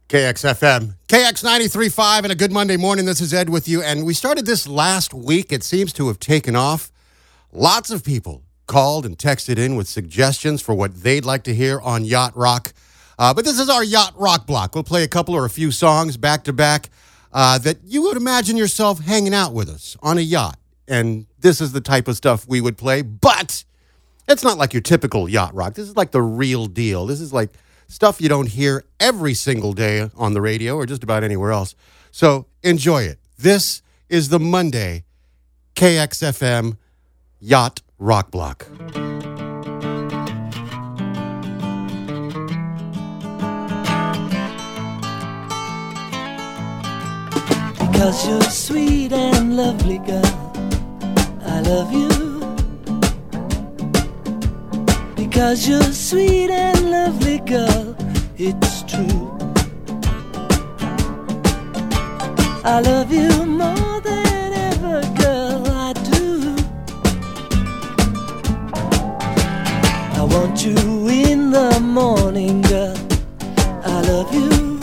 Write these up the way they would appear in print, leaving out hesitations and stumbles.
KXFM, KX 93.5, and a good Monday morning. This is Ed with you, and we started this last week. It seems to have taken off. Lots of people called and texted in with suggestions for what they'd like to hear on Yacht Rock. But this is our Yacht Rock block. We'll play a couple or a few songs back to back that you would imagine yourself hanging out with us on a yacht. And this is the type of stuff we would play, but it's not like your typical Yacht Rock. This is like the real deal. This is like stuff you don't hear every single day on the radio or just about anywhere else. So enjoy it. This is the Monday KXFM Yacht Rock Block. Because you're sweet and lovely, girl, I love you. Because you're sweet and lovely, girl, it's true. I love you more than ever, girl, I do. I want you in the morning, girl, I love you.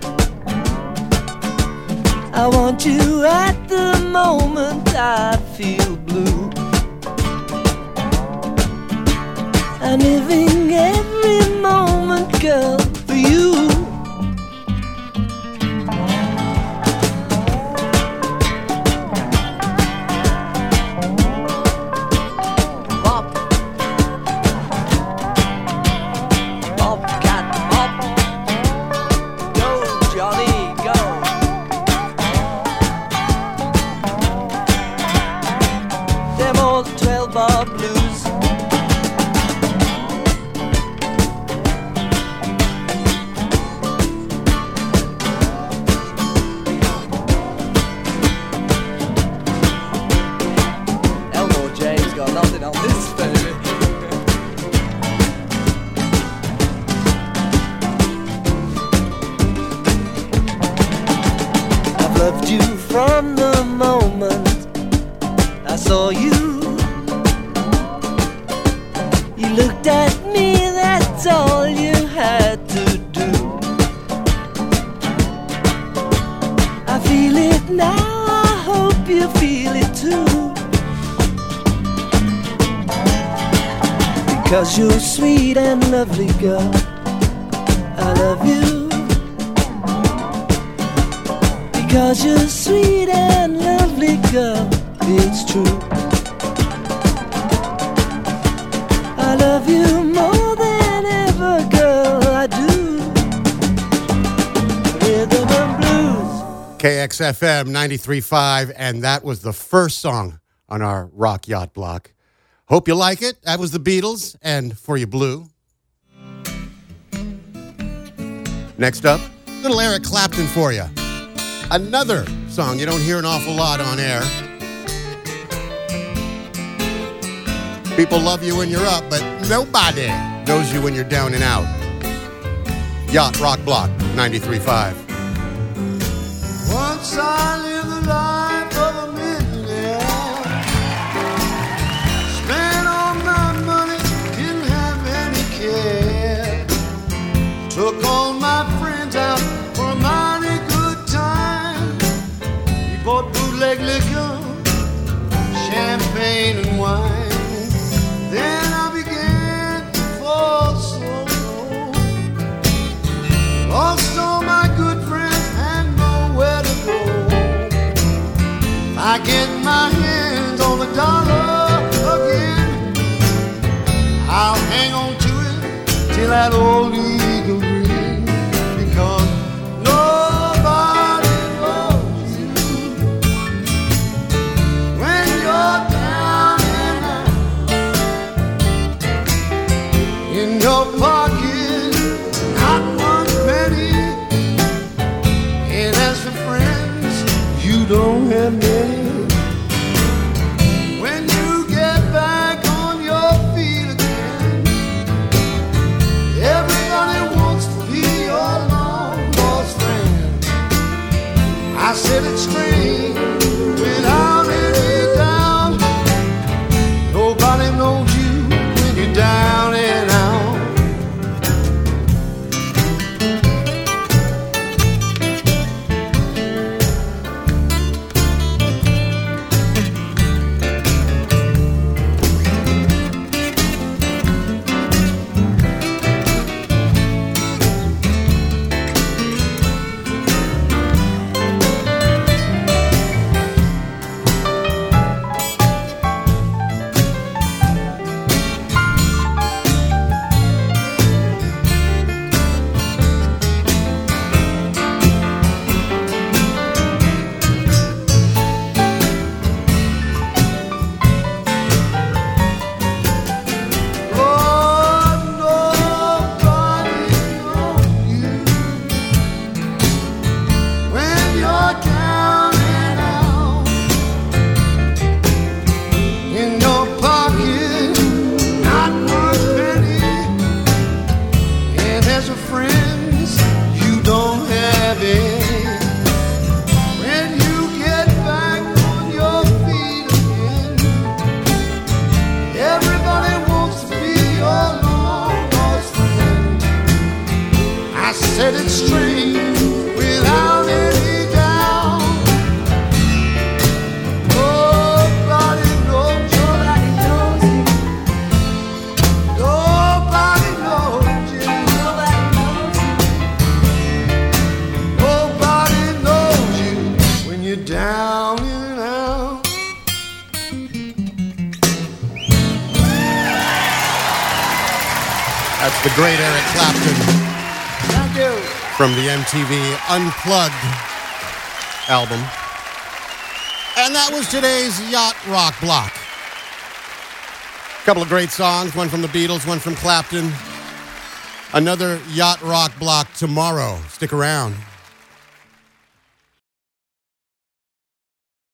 I want you at the moment I feel blue. I'm living every moment, girl, for you. Bop. Bop, cat, bop. Go, Johnny, go. Them old 12-bar blues. From the moment I saw you, you looked at me, that's all you had to do. I feel it now, I hope you feel it too. Because you're sweet and lovely, girl, I love you. Because you're sweet and lovely, girl, it's true. I love you more than ever, girl, I do. Rhythm and blues. KXFM 93.5, and that was the first song on our Rock Yacht block. Hope you like it. That was the Beatles, and For You Blue. Next up, little Eric Clapton for you. Another song you don't hear an awful lot on air. People love you when you're up, but nobody knows you when you're down and out. Yacht Rock Block 93.5. Once I lived the life of a millionaire. Spent all my money, didn't have any care. Took all my friends out for a mighty good time. We bought bootleg liquor, champagne and wine. Then I began to fall so low. Lost all my good friends, had nowhere to go. I get my hands on a dollar again, I'll hang on to it till that old eagle rings. Because nobody loves you when you're down and out. In your pocket, not one penny. And as for friends, you don't have many. When you get back on your feet again, everybody I said it's strange without any doubt. Nobody knows you. Nobody knows you. Nobody knows you when you're down and out. That's the great Eric Clapton Thank you. from the MTV Unplugged album. And that was today's Yacht Rock Block. A couple of great songs, one from the Beatles, one from Clapton. Another Yacht Rock Block tomorrow. Stick around.